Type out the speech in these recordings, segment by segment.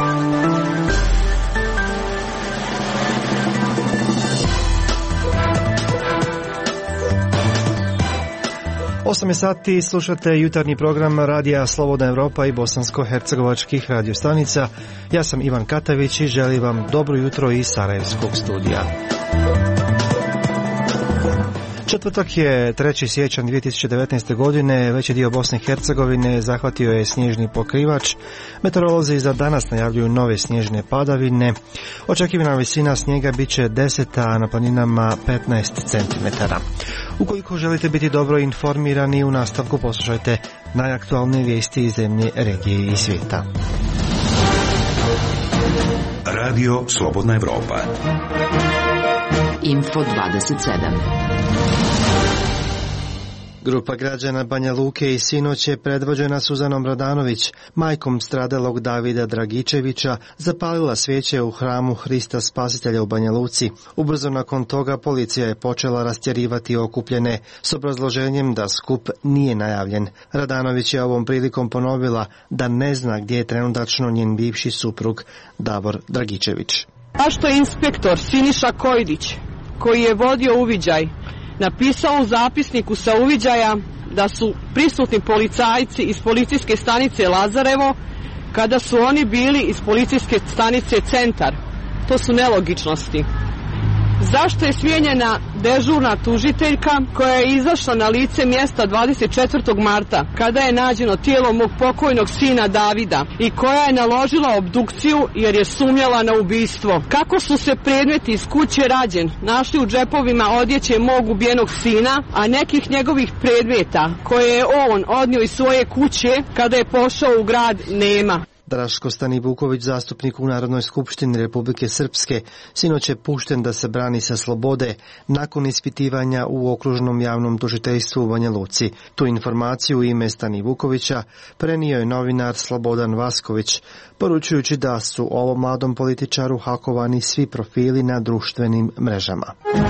Osam je sati, slušate jutarnji program Radija Slobodna Europa i bosansko-hercegovačkih radiostanica. Ja sam Ivan Katavić i želim vam dobro jutro iz Sarajevskog studija. Četvrtak je 3. siječanj 2019. godine, veći dio Bosne i Hercegovine zahvatio je snježni pokrivač. Meteorolozi za danas najavljuju nove snježne padavine. Očekivana visina snijega bit će 10, a na planinama 15 cm. Ukoliko želite biti dobro informirani, u nastavku poslušajte najaktualnije vijesti iz zemlje, regije i svijeta. Radio Slobodna Europa. Info 27. Grupa građana Banja Luke i sinoć je predvođena Suzanom Radanović, majkom stradalog Davida Dragičevića, zapalila svijeće u hramu Hrista Spasitelja u Banja Luci. Ubrzo nakon toga policija je počela rastjerivati okupljene s obrazloženjem da skup nije najavljen. Radanović je ovom prilikom ponovila da ne zna gdje je trenutačno njen bivši suprug Davor Dragičević. A što je inspektor Siniša Kojdić, koji je vodio uviđaj, napisao u zapisniku sa uviđaja da su prisutni policajci iz policijske stanice Lazarevo kada su oni bili iz policijske stanice Centar. To su nelogičnosti. Zašto je smijenjena dežurna tužiteljka koja je izašla na lice mjesta 24. marta kada je nađeno tijelo mog pokojnog sina Davida i koja je naložila obdukciju jer je sumnjala na ubistvo? Kako su se predmeti iz kuće Rađen našli u džepovima odjeće mog ubijenog sina, a nekih njegovih predmeta koje je on odnio iz svoje kuće kada je pošao u grad nema? Draško Stanivuković, zastupnik u Narodnoj skupštini Republike Srpske, sinoć je pušten da se brani sa slobode nakon ispitivanja u okružnom javnom tužiteljstvu u Banja Luci. Tu informaciju u ime Stanivukovića prenio je novinar Slobodan Vasković, poručujući da su ovom mladom političaru hakovani svi profili na društvenim mrežama.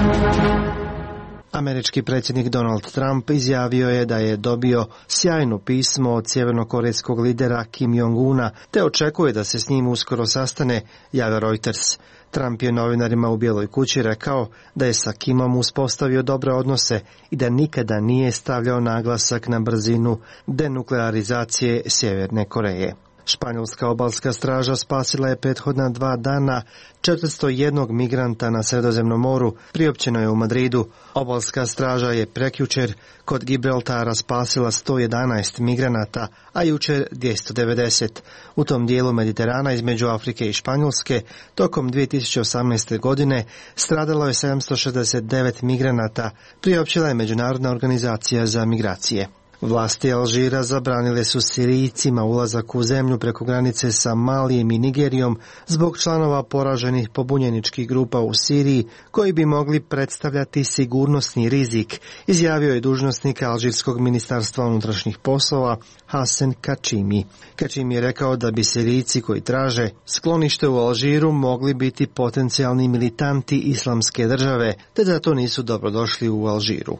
Američki predsjednik Donald Trump izjavio je da je dobio sjajno pismo od sjevernokorejskog lidera Kim Jong-una, te očekuje da se s njim uskoro sastane, javio Reuters. Trump je novinarima u Bijeloj kući rekao da je sa Kimom uspostavio dobre odnose i da nikada nije stavljao naglasak na brzinu denuklearizacije Sjeverne Koreje. Španjolska obalska straža spasila je prethodna 2 dana 401 migranta na Sredozemnom moru, priopćeno je u Madridu. Obalska straža je prekjučer kod Gibraltara spasila 111 migranata, a jučer 290. U tom dijelu Mediterana između Afrike i Španjolske tokom 2018. godine stradalo je 769 migranata, priopćila je Međunarodna organizacija za migracije. Vlasti Alžira zabranile su Sirijcima ulazak u zemlju preko granice sa Malijem i Nigerijom zbog članova poraženih pobunjeničkih grupa u Siriji koji bi mogli predstavljati sigurnosni rizik, izjavio je dužnosnik Alžirskog ministarstva unutrašnjih poslova Hasan Kačimi. Kačimi je rekao da bi Sirijci koji traže sklonište u Alžiru mogli biti potencijalni militanti islamske države, te da to nisu dobrodošli u Alžiru.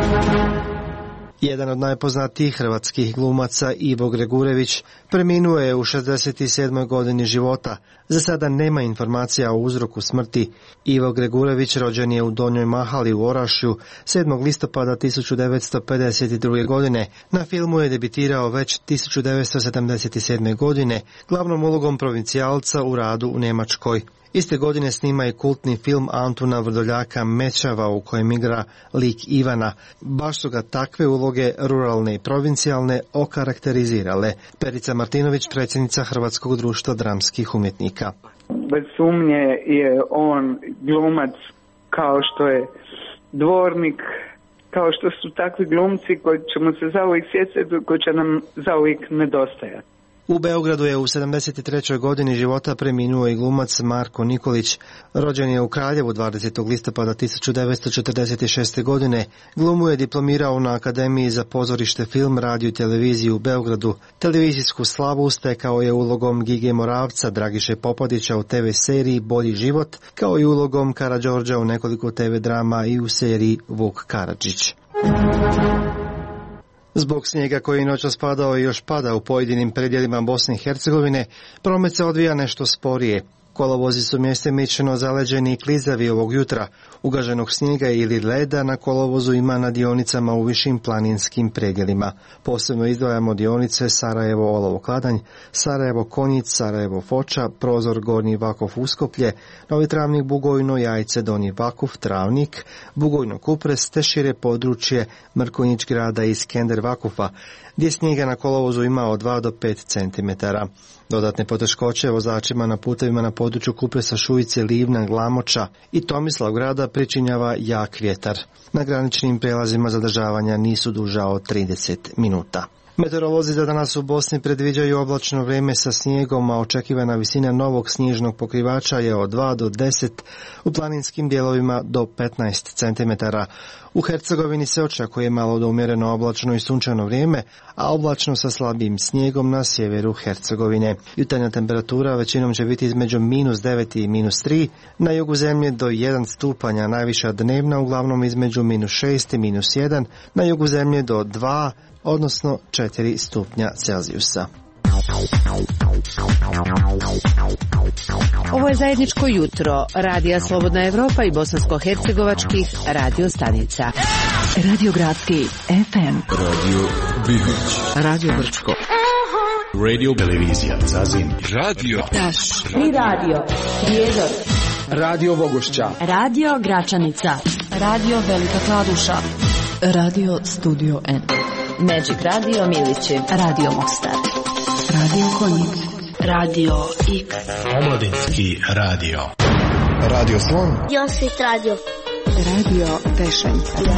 Jedan od najpoznatijih hrvatskih glumaca, Ivo Gregurević, preminuo je u 67. godini života. Za sada nema informacija o uzroku smrti. Ivo Gregurević rođen je u Donjoj Mahali u Orašju 7. listopada 1952. godine. Na filmu je debitirao već 1977. godine, glavnom ulogom provincijalca u radu u Njemačkoj. Iste godine snima i kultni film Antuna Vrdoljaka Mečava u kojem igra lik Ivana. Baš su ga takve uloge, ruralne i provincijalne, okarakterizirale. Perica Martinović, predsjednica Hrvatskog društva dramskih umjetnika. Bez sumnje je on glumac kao što je Dvornik, kao što su takvi glumci koji ćemo se zauvijek sjećati, koji će nam zauvijek nedostajati. U Beogradu je u 73. godini života preminuo i glumac Marko Nikolić. Rođen je u Kraljevu 20. listopada 1946. godine. Glumu je diplomirao na Akademiji za pozorište, film, radio i televiziju u Beogradu. Televizijsku slavu stekao je ulogom Gige Moravca, Dragiše Popadića u TV seriji Bolji život, kao i ulogom Karađorđa u nekoliko TV drama i u seriji Vuk Karadžić. Zbog snijega koji je noćas padao i još pada u pojedinim predjelima Bosne i Hercegovine, promet se odvija nešto sporije. Kolovozi su mjestimično zaleđeni i klizavi ovog jutra. Ugaženog snijega ili leda na kolovozu ima na dionicama u višim planinskim predjelima. Posebno izdvajamo dionice Sarajevo-Olovo-Kladanj, Sarajevo-Konjic, Sarajevo-Foča, Prozor Gornji Vakov-Uskoplje, Novi Travnik Bugojno, Jajce Donji Vakuf, Travnik, Bugojno Kupres, te šire područje Mrkonjić grada i Skender Vakufa, gdje snijega na kolovozu ima od 2 do 5 cm. Dodatne poteškoće vozačima na putevima na području Kupresa, Šujice, Livna, Glamoča i Tomislavgrada pričinjava jak vjetar. Na graničnim prijelazima zadržavanja nisu duža od 30 minuta. Meteorolozi za danas u Bosni predviđaju oblačno vrijeme sa snijegom, a očekivana visina novog snježnog pokrivača je od 2 do 10, u planinskim dijelovima do 15 cm. U Hercegovini se očekuje malo do umjereno oblačno i sunčano vrijeme, a oblačno sa slabim snijegom na sjeveru Hercegovine. Jutarnja temperatura većinom će biti između -9 i -3, na jugu zemlje do 1 stupanja, najviša dnevna uglavnom između -6 i -1, na jugu zemlje do 2, odnosno 4 stupnja Celzijusa. Ovo je zajedničko jutro Radija Slobodna Evropa i bosansko-hercegovačkih radio stanica. Radio Gradski FM, Radio Bihoć, Radio Brčko, Radio Televizija Zazin, Radio Taš, Tri Radio, Prijedor, Radio Vogošća, Radio Gračanica, Radio Velika Kladuša, Radio Studio N, Magic Radio Milići, Radio Mostar, Radio Konjic, Radio X, Omladinski radio, Radio Slon, Josit Radio, Radio Tešanj,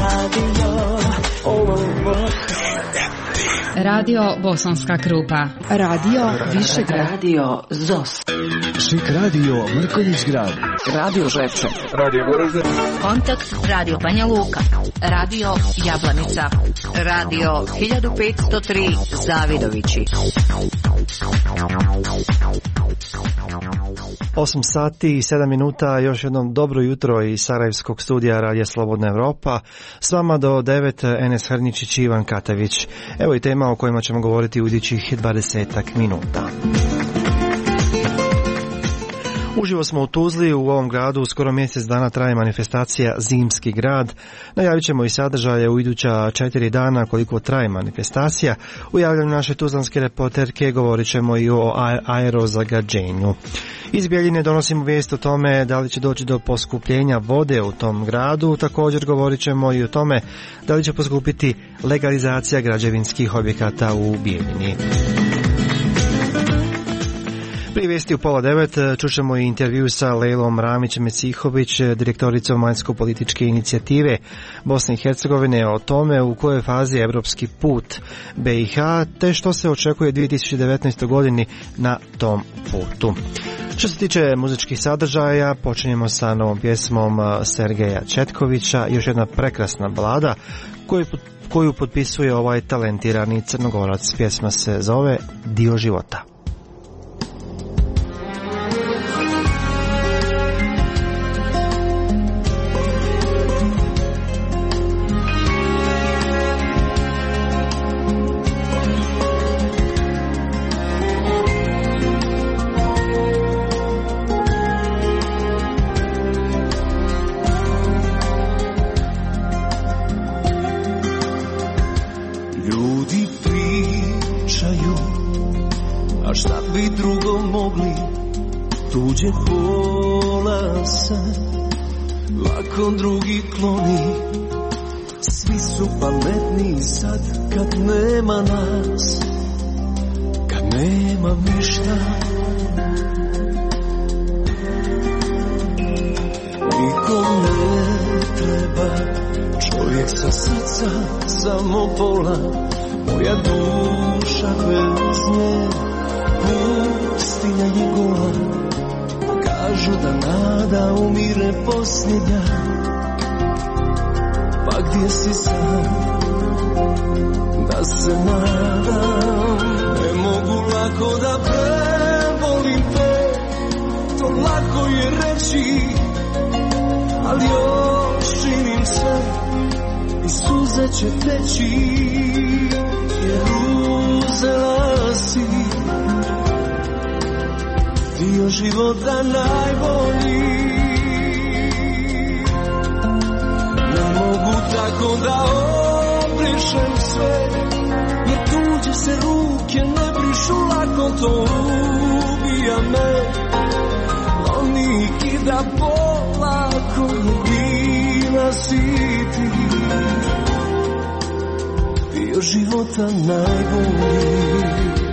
Radio Bosanska Krupa, Radio Višegrad, Radio ZOS, Šik Radio Mrkonjić grad, Radio Žepče, Radio Goražde, Kontakt Radio Banja Luka, Radio Jablanica, Radio 1503 Zavidovići. 8 sati i 7 minuta, još jednom dobro jutro iz Sarajevskog studija Radija Slobodna Evropa. S vama do 9 Enes Hrničić i Ivan Katavić. Evo i tema o kojima ćemo govoriti u idućih 20 minuta. Uživo smo u Tuzli, u ovom gradu skoro mjesec dana traje manifestacija Zimski grad. Najavit ćemo i sadržaje u iduća 4 dana koliko traje manifestacija. U javljanju naše tuzlanske reporterke govorit ćemo i o aerozagađenju. Iz Bjeljine donosimo vijest o tome da li će doći do poskupljenja vode u tom gradu. Također govorit ćemo i o tome da li će poskupiti legalizacija građevinskih objekata u Bjeljini. Prije vijesti u 8:30 čućemo i intervju sa Lejlom Ramić-Mecihović, direktoricom vanjsko-političke inicijative Bosne i Hercegovine, o tome u kojoj fazi je evropski put BiH, te što se očekuje 2019. godini na tom putu. Što se tiče muzičkih sadržaja, počinjemo sa novom pjesmom Sergeja Četkovića, još jedna prekrasna balada koju potpisuje ovaj talentirani Crnogorac. Pjesma se zove Dio života. Tuđe kola se lako drugi kloni, svi su pametni sad kad nema nas, kad nema ništa. Nikom ne treba čovjek sa srca, samo pola, moja duša bez nje pustinja je gola. Kažu da nada umire posljednja, pa gdje si sad da se nadam. Ne mogu lako da prebolim te, to lako je reći, ali još činim sve i suze će teći. jer uzela si dio života najbolji. Ne mogu tako da obrišem sve, jer tuđe se ruke ne brišu lako, to ubija me. Lomi i kida polako, bila si ti dio života najbolji.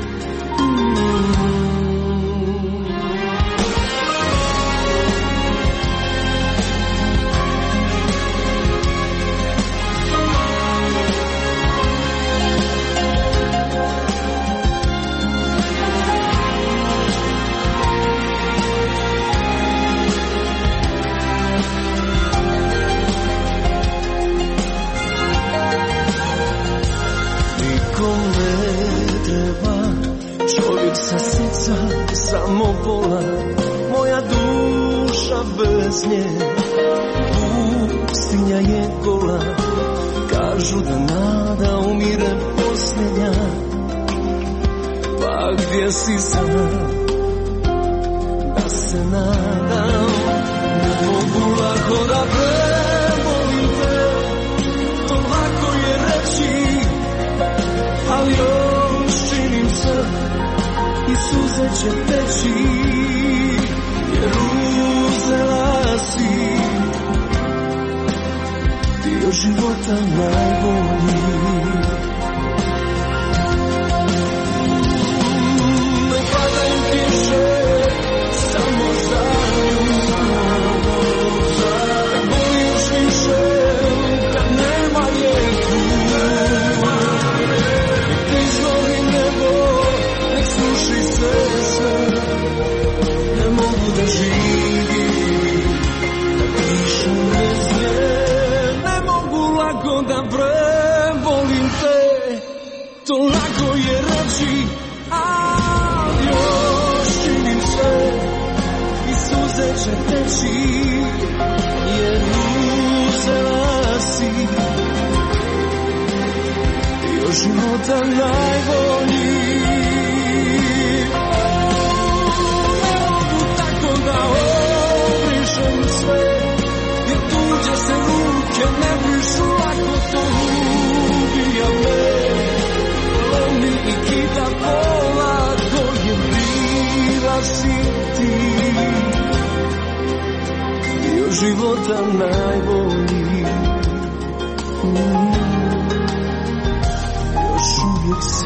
Samo pola, moja duša bez nje, pustinja je gola, kažu da nada umire posljednja, pa gdje si sam, da se nadam, ne mogu lako da prebolim te, to lako je reći, ali još činim sve, i suze će teći, jer uzela si dio života najbolji. Ne padaju kiše, samo za nju, boli još više, kad nema je tu. Nek izvoli nebo, nek sluši sve, ne mogu da živim, da pišem bez nje. Ne mogu lako da prebolim te, to lako je reći, ali još činim sve, i suze će teći, jer uzela si dio života najbolji. Da obrišem sve, jer tuđe se ruke ne brišu lako, to ubija me. Lomi i kida polako, jer bila si ti dio života najbolji. Još uvijek si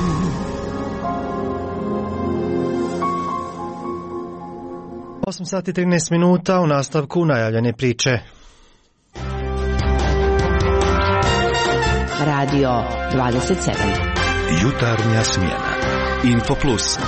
8 sati 13 minuta, u nastavku najavljene priče. Radio 27. Jutarnja smjena. Info Plus.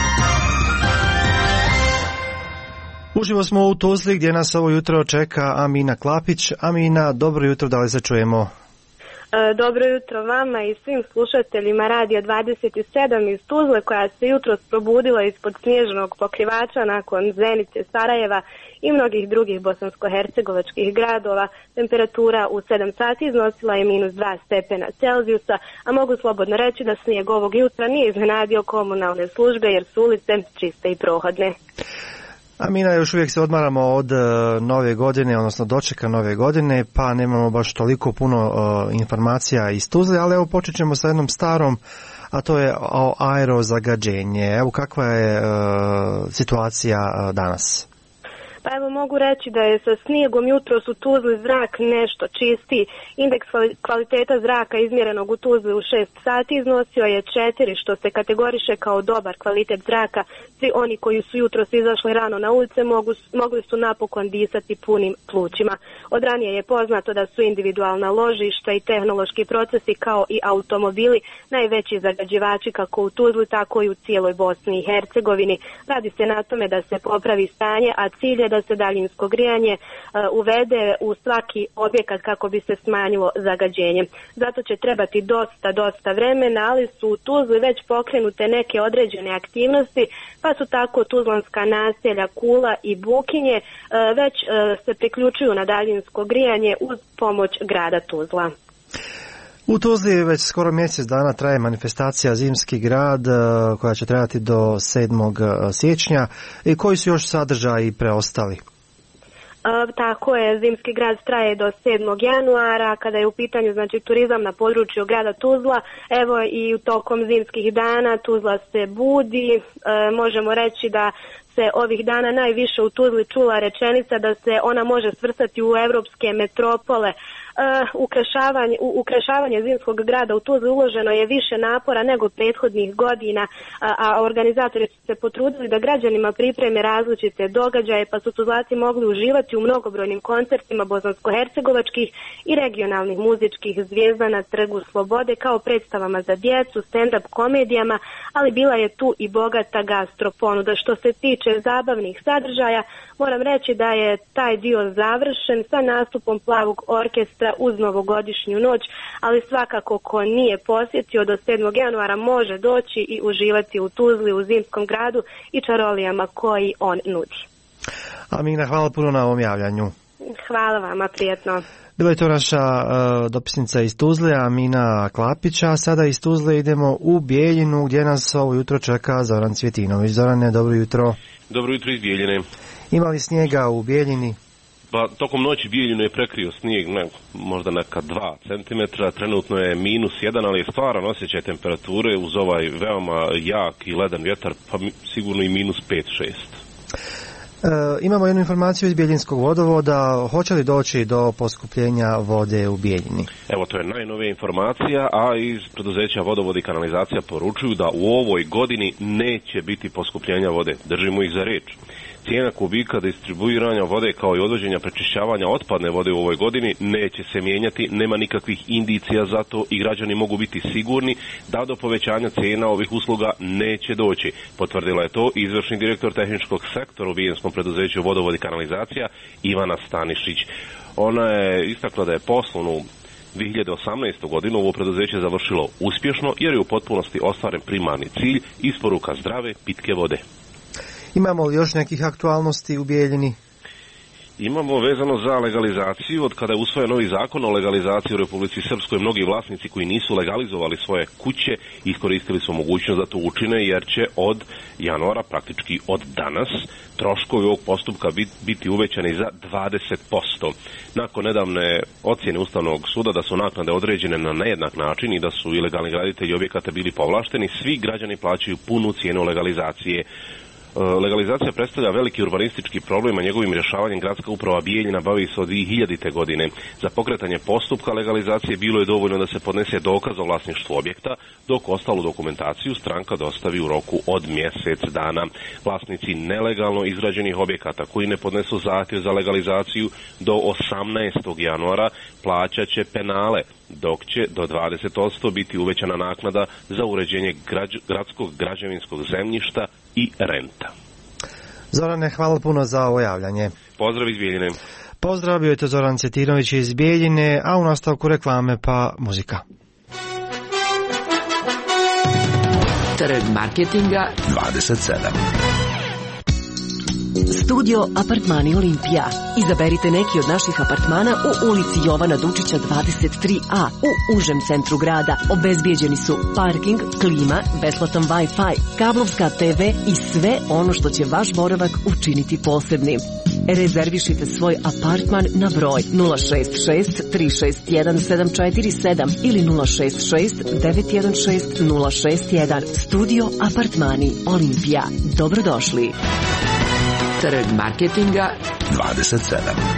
Uživo smo u Tuzli gdje nas ovo jutro čeka Amina Klapić. Amina, dobro jutro, da li se čujemo? Dobro jutro vama i svim slušateljima Radija 27 iz Tuzle, koja se jutros probudila ispod snježnog pokrivača nakon Zenice, Sarajeva i mnogih drugih bosansko-hercegovačkih gradova. Temperatura u 7 sati iznosila je -2 stepena Celzijusa, a mogu slobodno reći da snijeg ovog jutra nije iznenadio komunalne službe jer su ulice čiste i prohodne. Amina, još uvijek se odmaramo od nove godine, odnosno dočeka nove godine, pa nemamo baš toliko puno informacija iz Tuzle, ali evo počet ćemo sa jednom starom, a to je aerozagađenje. Evo kakva je situacija danas? Pa evo mogu reći da je sa snijegom jutros u Tuzli zrak nešto čistiji. Indeks kvaliteta zraka izmjerenog u Tuzli u 6 sati iznosio je 4, što se kategoriše kao dobar kvalitet zraka. Svi oni koji su jutros izašli rano na ulice mogli su napokon disati punim plućima. Od ranije je poznato da su individualna ložišta i tehnološki procesi kao i automobili najveći zagađivači kako u Tuzli tako i u cijeloj Bosni i Hercegovini. Radi se na tome da se popravi stanje, a cilj je da se daljinsko grijanje uvede u svaki objekat kako bi se smanjilo zagađenje. Zato će trebati dosta vremena, ali su u Tuzli već pokrenute neke određene aktivnosti, pa su tako tuzlanska naselja Kula i Bukinje već se priključuju na daljinsko grijanje uz pomoć grada Tuzla. U Tuzli već skoro mjesec dana traje manifestacija Zimski grad koja će trajati do 7. siječnja i koji su još sadržaji preostali? Tako je, Zimski grad traje do 7. januara kada je u pitanju znači turizam na području grada Tuzla. Evo i u tokom zimskih dana Tuzla se budi, možemo reći da se ovih dana najviše u Tuzli čula rečenica da se ona može svrstati u europske metropole. Ukrašavanje Zimskog grada u Tuzli uloženo je više napora nego prethodnih godina, a organizatori su se potrudili da građanima pripreme različite događaje, pa su Tuzlaci mogli uživati u mnogobrojnim koncertima bosansko-hercegovačkih i regionalnih muzičkih zvijezda na Trgu Slobode, kao predstavama za djecu, stand-up komedijama, ali bila je tu i bogata gastroponuda. Što se tiče zabavnih sadržaja, moram reći da je taj dio završen sa nastupom Plavog orkestra uz novogodišnju noć, ali svakako ko nije posjetio do 7. januara može doći i uživati u Tuzli, u Zimskom gradu i čarolijama koji on nudi. Amina, hvala puno na ovom javljanju. Hvala vama, prijetno. Bila je to naša dopisnica iz Tuzle, Amina Klapića, a sada iz Tuzle idemo u Bijeljinu gdje nas ovo jutro čeka Zoran Cvjetinović. Zorane, dobro jutro. Dobro jutro iz Bijeljine. Ima li snijega u Bijeljini? Pa tokom noći Bijeljinu je prekrio snijeg, možda neka 2 cm, trenutno je -1, ali je stvaran osjećaj temperature uz ovaj veoma jak i ledan vjetar, pa sigurno i -5-6. Imamo jednu informaciju iz Bijeljinskog vodovoda, hoće li doći do poskupljenja vode u Bijeljini? Evo, to je najnovija informacija, a iz preduzeća Vodovod i kanalizacija poručuju da u ovoj godini neće biti poskupljenja vode, držimo ih za riječ. Cijena kubika distribuiranja vode kao i odvođenja prečišćavanja otpadne vode u ovoj godini neće se mijenjati, nema nikakvih indicija za to i građani mogu biti sigurni da do povećanja cijena ovih usluga neće doći. Potvrdila je to izvršni direktor tehničkog sektora u bijeljskom preduzeću Vodovod i kanalizacija Ivana Stanišić. Ona je istakla da je poslovnu 2018. godinu ovo preduzeće završilo uspješno jer je u potpunosti ostvaren primarni cilj isporuka zdrave pitke vode. Imamo li još nekih aktualnosti u Bijeljini? Imamo vezano za legalizaciju. Od kada je usvojen novi zakon o legalizaciji u Republici Srpskoj, mnogi vlasnici koji nisu legalizovali svoje kuće iskoristili su mogućnost da to učine, jer će od januara, praktički od danas, troškovi ovog postupka biti uvećani za 20%. Nakon nedavne ocjene Ustavnog suda da su naknade određene na nejednak način i da su ilegalni graditelji objekata bili povlašteni, svi građani plaćaju punu cijenu legalizacije. Legalizacija predstavlja veliki urbanistički problem, a njegovim rješavanjem gradska uprava Bijeljina bavi se od 2000. godine. Za pokretanje postupka legalizacije bilo je dovoljno da se podnese dokaz o vlasništvu objekta, dok ostalu dokumentaciju stranka dostavi u roku od mjesec dana. Vlasnici nelegalno izgrađenih objekata koji ne podnesu zahtjev za legalizaciju do 18. januara plaćat će penale, dok će do 20% biti uvećana naknada za uređenje gradskog građevinskog zemljišta i renta. Zorane, hvala puno za ovo javljanje. Pozdrav iz Bijeljine. Pozdrav, bio je to Zoran Cvjetinović iz Bijeljine, a u nastavku reklame pa muzika. Trg marketinga 27. Studio Apartmani Olimpija. Izaberite neki od naših apartmana u ulici Jovana Dučića 23A u užem centru grada. Obezbijeđeni su parking, klima, besplatan Wi-Fi, kablovska TV i sve ono što će vaš boravak učiniti posebnim. Rezervišite svoj apartman na broj 066 361 747 ili 066 916 061. Studio Apartmani Olimpija. Dobrodošli. Trg marketinga 27.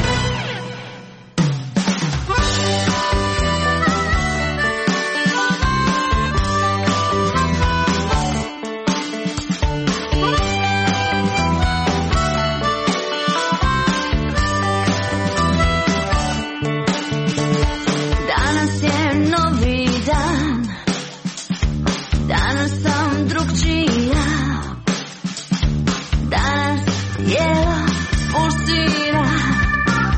Danas je novi dan, danas sam drugčija, danas jela pustira,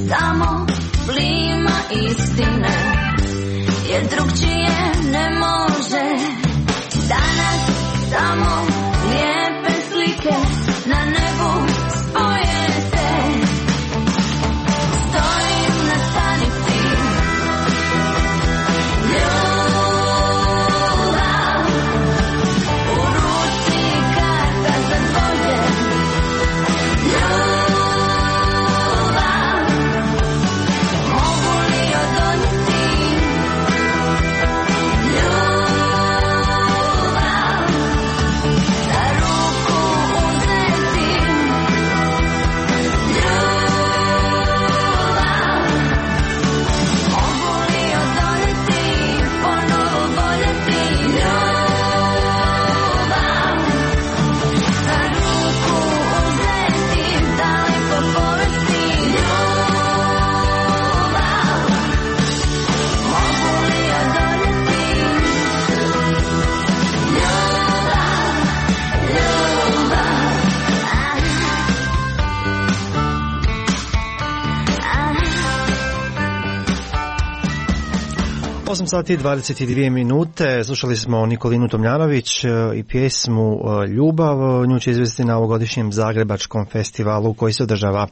tamo plima istine, jer drugčije ne može. Danas samo lijepe slike na nebu spoje se. Stojim na stanici, ljubav, u ruci karta za dvoje. Ljubav, mogu li odoljeti? Ljubav, za ruku uzeti. Ljubav, mogu li odoljeti? Ponovo voljeti. Ljubav, za ruku uzeti, daleko povesti. Ljubav, mogu li odoljeti? Ljubav. 8 sati i 22 minute, slušali smo Nikolinu Tomljanović i pjesmu Ljubav. Nju će izvesti na ovogodišnjem Zagrebačkom festivalu koji se održava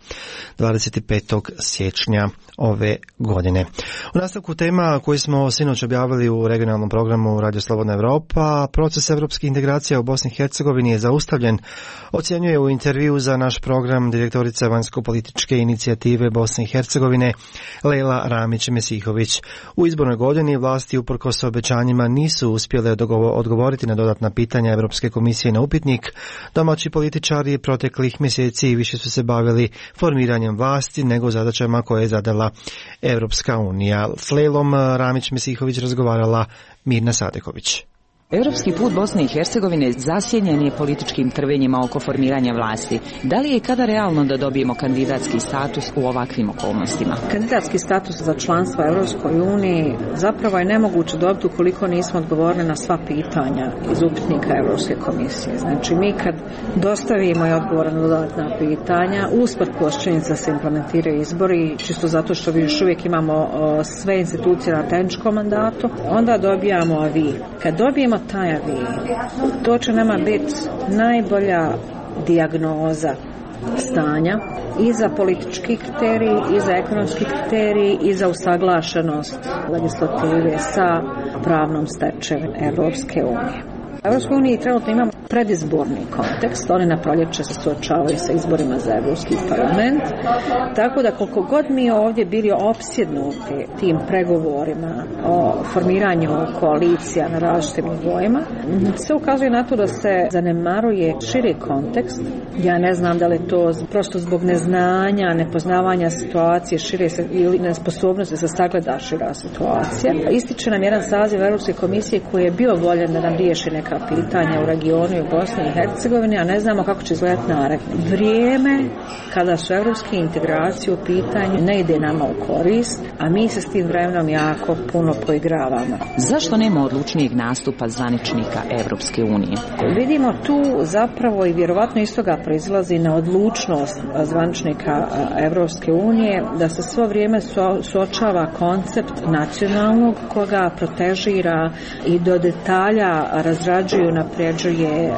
25. siječnja ove godine. U nastavku tema koju smo sinoć objavili u regionalnom programu Radio Slobodna Evropa, proces evropskih integracija u Bosni i Hercegovini je zaustavljen, ocjenjuje u intervju za naš program direktorica vanjsko-političke inicijative Bosne i Hercegovine Lejla Ramić-Mesihović. U izbornoj godini vlasti uprkos obećanjima nisu uspjele odgovoriti na dodatna pitanja Europske komisije na upitnik. Domaći političari proteklih mjeseci više su se bavili formiranjem vlasti nego zadaćama koje je zadala Europska unija. S Lejlom Ramić-Mesihović razgovarala Mirna Sadeković. Europski put Bosne i Hercegovine zasjenjen je političkim trvenjima oko formiranja vlasti. Da li je kada realno da dobijemo kandidatski status u ovakvim okolnostima? Kandidatski status za članstvo u Europskoj uniji zapravo je nemoguće dobiti ukoliko nismo odgovorili na sva pitanja iz upitnika Europske komisije. Znači mi kad dostavimo i odgovore na dodatna pitanja, usprkos činjenica da se implementiraju izbori, čisto zato što vi još uvijek imamo sve institucije na tehničkom mandatu, onda dobijamo avi. Kad dobijemo taj avi, to će nama biti najbolja dijagnoza stanja i za politički kriterij, i za ekonomski kriterij, i za usaglašenost legislative sa pravnom stečevinom Europske unije. U Europskoj uniji trenutno imamo predizborni kontekst, oni na proljeće se suočavaju sa izborima za Europski parlament, tako da koliko god mi ovdje bili opsjednuti tim pregovorima o formiranju koalicija na različitim nivoima, se ukazuje na to da se zanemaruje širi kontekst. Ja ne znam da li to prosto zbog neznanja, nepoznavanja situacije šire se, ili nesposobnosti da se sagleda šira situacija. Ističe nam jedan saziv Europske komisije koji je bio voljen da nam riješi neka pitanja u regionu i u Bosni i Hercegovini, a ne znamo kako će izgledati naredni. Vrijeme kada su europske integracije u pitanju ne ide nama u korist, a mi se s tim vremenom jako puno poigravamo. Zašto nema odlučnijeg nastupa zvaničnika Europske unije? Vidimo tu zapravo i vjerovatno iz toga proizlazi na odlučnost zvaničnika Europske unije da se svo vrijeme suočava koncept nacionalnog koga protežira i do detalja razrađuje, napređuje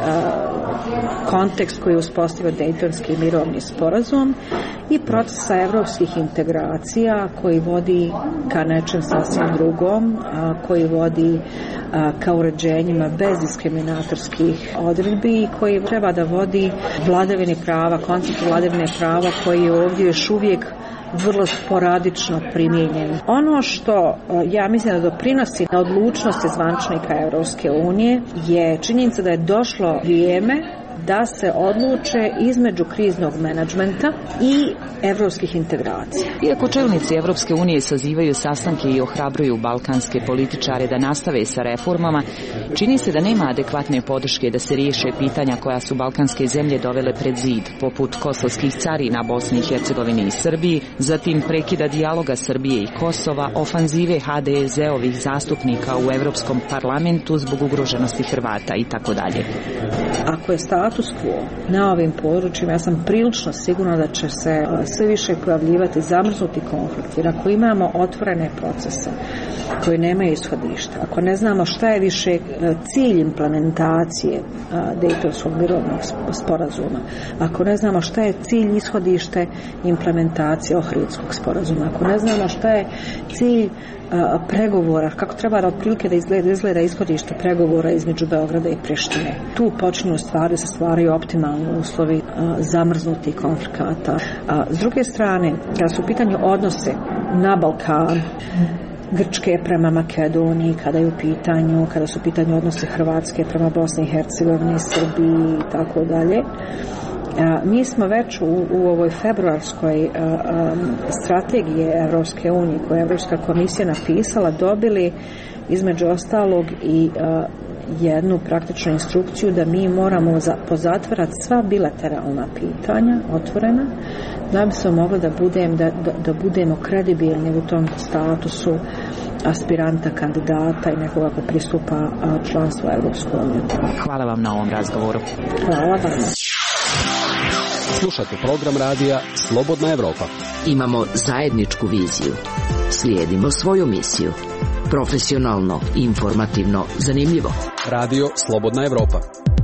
kontekst koji je uspostavio Dejtonski mirovni sporazum i procesa europskih integracija koji vodi ka nečem sasvim drugom, koji vodi ka uređenjima bez diskriminatorskih odredbi i koji treba da vodi vladavini prava, koncept vladavine prava koji je ovdje još uvijek vrlo sporadično primijenjen. Ono što ja mislim da doprinosi na odlučnosti zvaničnika Europske unije je činjenica da je došlo vrijeme da se odluče između kriznog menadžmenta i evropskih integracija. Iako čelnici Evropske unije sazivaju sastanke i ohrabruju balkanske političare da nastave sa reformama, čini se da nema adekvatne podrške da se riješe pitanja koja su balkanske zemlje dovele pred zid, poput kosovskih carina Bosni i Hercegovini i Srbiji, zatim prekida dijaloga Srbije i Kosova, ofanzive HDZ-ovih zastupnika u Europskom parlamentu zbog ugroženosti Hrvata itd. Ako je status status quo na ovim područjima, ja sam prilično sigurna da će se sve više pojavljivati zamrznuti konflikt, jer ako imamo otvorene procese koji nemaju ishodišta, ako ne znamo šta je više cilj implementacije Dejtonskog mirovnog sporazuma, ako ne znamo šta je cilj ishodište implementacije Ohridskog sporazuma, ako ne znamo šta je cilj pregovora, kako treba da otprilike da izgleda ishodište pregovora između Beograda i Prištine. Tu počinju stvari, se stvaraju optimalni uslovi zamrznutih konflikata. S druge strane, kada su u pitanju odnose na Balkanu, Grčke prema Makedoniji, kada su u pitanju odnose Hrvatske prema Bosni i Hercegovini, Srbiji i tako dalje. Mi smo već u ovoj februarskoj strategiji Evropske unije koju je Evropska komisija napisala dobili između ostalog i jednu praktičnu instrukciju da mi moramo pozatvarati sva bilateralna pitanja otvorena da bi se mogli da budemo kredibilni u tom statusu aspiranta, kandidata i nekoga ko pristupa članstvu Evropskoj uniji. Hvala vam na ovom razgovoru. Hvala vam. Slušate program radija Slobodna Evropa. Imamo zajedničku viziju. Slijedimo svoju misiju. Profesionalno, informativno, zanimljivo. Radio Slobodna Evropa.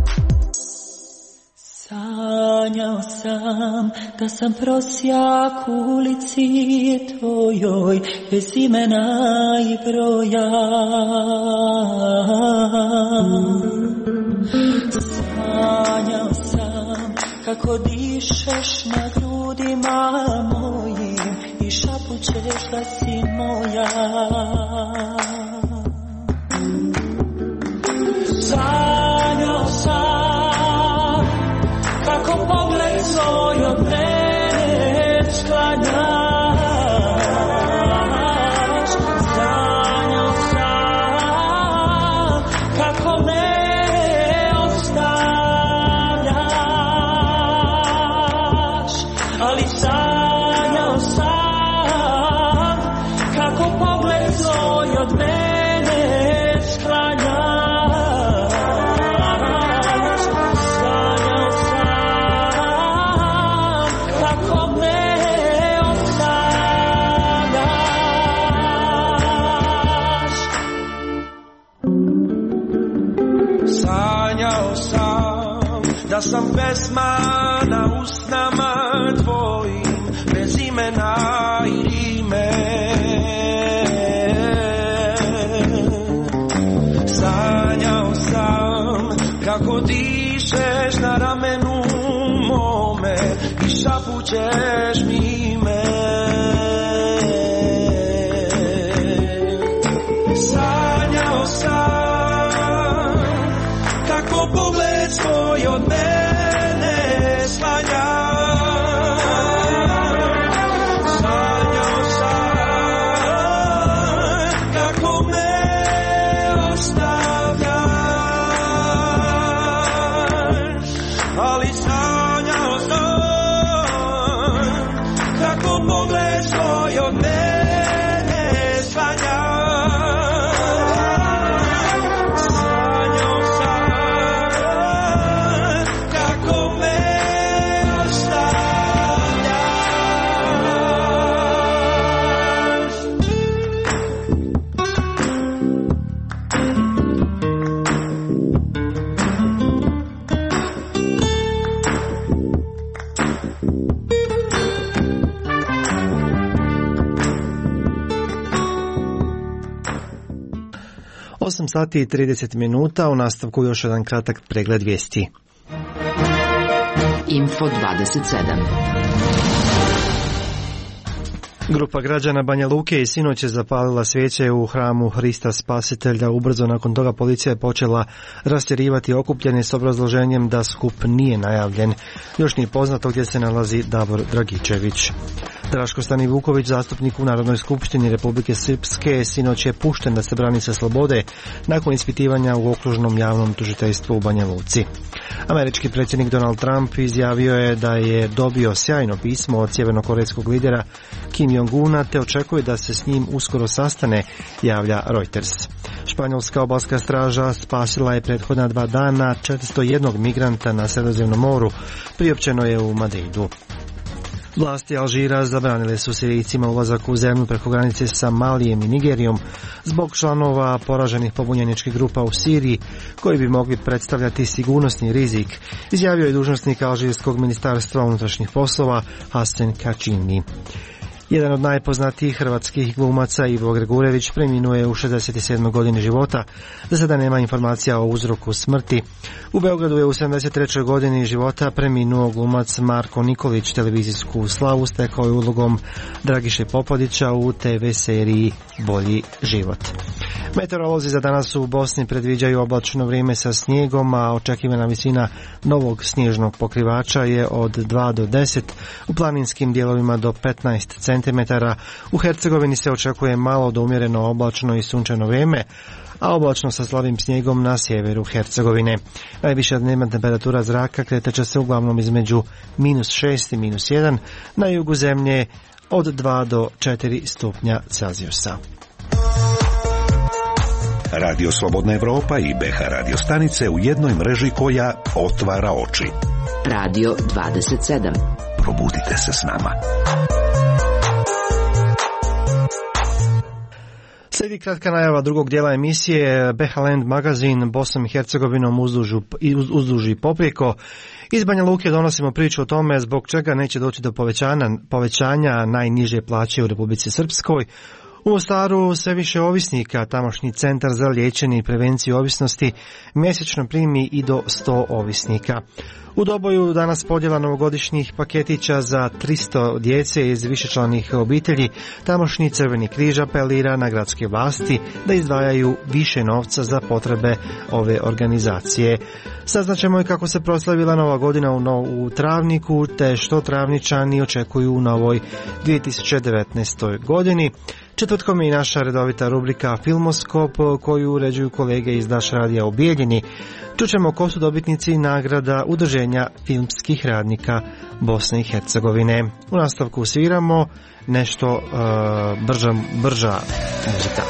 Sanjao sam da sam prosjak u ulici tvojoj, bez imena i broja. Sanjao sam kako dišeš na grudima mojim i šapućeš da si moja. Sanjao sam kako pogled svoj od mene sklanjaš. Sanjao sam kako me ali sanjao sam kako pogled tvoj od mene sklanjaš. Sanjao sam kako me ostavljaš. Sanjao sam da sam pesma na usnama tvojim, bez imena i ime. Sanjao sam kako dišeš na ramenu mome i šapućeš mi ime. Sanjao sam kako pogled svoj od mene slanja. Sanjao sam kako me ostavljaš, ali sanjao sam kako pogled svoj od mene slanja. Sanjao sam kako me Osam sati i 30 minuta, u nastavku još jedan kratak pregled vijesti. Info 27. Grupa građana Banja Luke i sinoć je zapalila svijeće u hramu Hrista Spasitelja. Ubrzo nakon toga policija je počela rastjerivati okupljene s obrazloženjem da skup nije najavljen. Još nije poznato gdje se nalazi Davor Dragičević. Draško Stanivuković, zastupnik u Narodnoj skupštini Republike Srpske, sinoć je pušten da se brani sa slobode nakon ispitivanja u okružnom javnom tužiteljstvu u Banja Luci. Američki predsjednik Donald Trump izjavio je da je dobio sjajno pismo od sjevernokorejskog lidera Kim Jong-una te očekuje da se s njim uskoro sastane, javlja Reuters. Španjolska obalska straža spasila je prethodna 2 dana 401 migranta na Sredozemnom moru, priopćeno je u Madridu. Vlasti Alžira zabranile su Sirijcima ulazak u zemlju preko granice sa Malijem i Nigerijom zbog članova poraženih pobunjeničkih grupa u Siriji koji bi mogli predstavljati sigurnosni rizik, izjavio je dužnosnik Alžirskog ministarstva unutrašnjih poslova Hasan Kačini. Jedan od najpoznatijih hrvatskih glumaca Ivo Gregurević preminuo je u 67. godini života. Za sada nema informacija o uzroku smrti. U Beogradu je u 73. godini života preminuo glumac Marko Nikolić. Televizijsku slavu stekao je ulogom Dragiše Popadića u TV seriji Bolji život. Meteorolozi za danas u Bosni predviđaju oblačno vrijeme sa snijegom, a očekivana visina novog snježnog pokrivača je od 2 do 10, u planinskim dijelovima do 15 cm. U Hercegovini se očekuje malo do umjereno oblačno i sunčano vrijeme, a oblačno sa slabim snijegom na sjeveru Hercegovine. Najviša dnevna temperatura zraka kretaće se uglavnom između -6 i -1, na jugu zemlje od 2 do 4 stupnja Celzijusa. Radio Slobodna Evropa i BH radio stanice u jednoj mreži koja otvara oči. Radio 27. Probudite se s nama. Slijedi kratka najava drugog dijela emisije BH Land magazin Bosnom i Hercegovinom uzduž i poprijeko. Iz Banja Luke donosimo priču o tome zbog čega neće doći do povećanja najniže plaće u Republici Srpskoj. U Mostaru sve više ovisnika, tamošnji centar za liječenje i prevenciju ovisnosti mjesečno primi i do 100 ovisnika. U Doboju danas podjela novogodišnjih paketića za 300 djece iz višečlanih obitelji. Tamošnji Crveni križ apelira na gradske vlasti da izdvajaju više novca za potrebe ove organizacije. Saznaćemo i kako se proslavila Nova godina u Travniku, te što Travničani očekuju u novoj 2019. godini. Četvrtkom je i naša redovita rubrika Filmoskop koju uređuju kolege iz naš radija u Bijeljini. Čućemo ko su dobitnici nagrada Udruženja filmskih radnika Bosne i Hercegovine. U nastavku sviramo nešto brža muzika.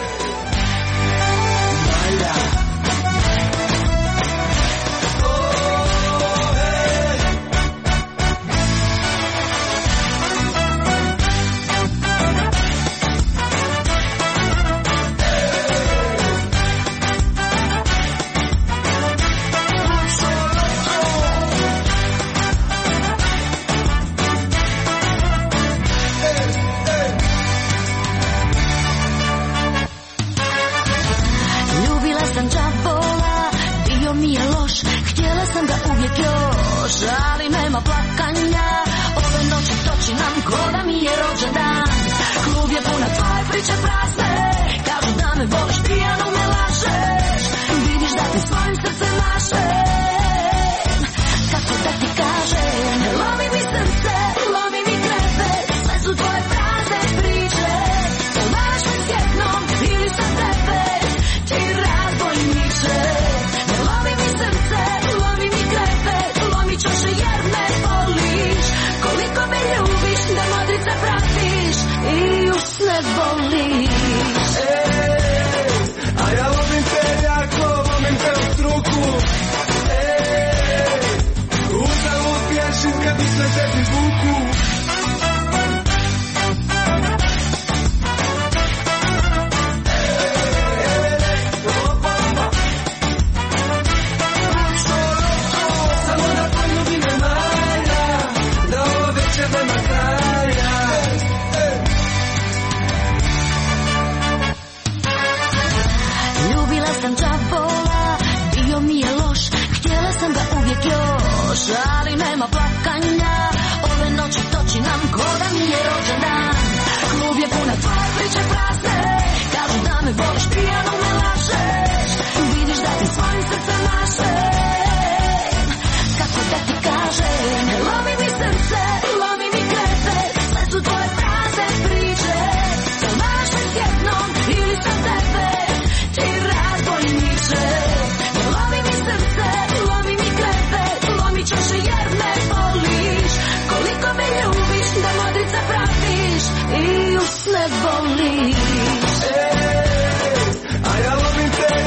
A ja lovim te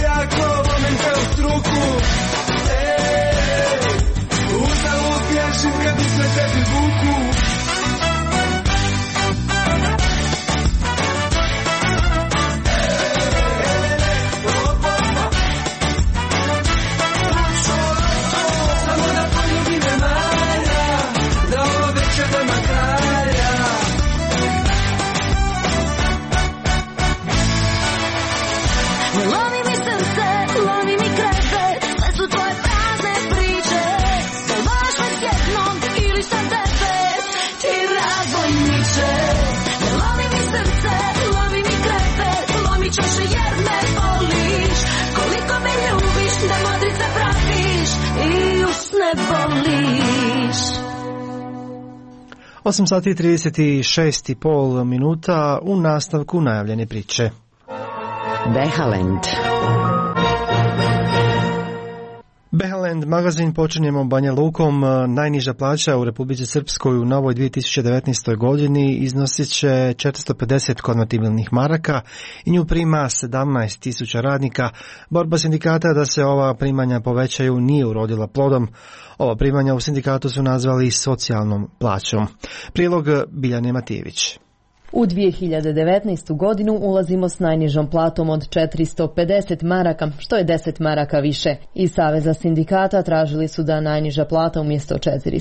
8 sati i 36,5 minuta u nastavku najavljene priče. Behalend. Behalend magazin počinjemo Banja Lukom. Najniža plaća u Republici Srpskoj u novoj 2019. godini iznosit će 450 konvertibilnih maraka i nju prima 17.000 radnika. Borba sindikata da se ova primanja povećaju nije urodila plodom. Ova primanja u sindikatu su nazvali socijalnom plaćom. Prilog Biljane Matijević. U 2019. godinu ulazimo s najnižom platom od 450 maraka, što je 10 maraka više. Iz Saveza sindikata tražili su da najniža plata umjesto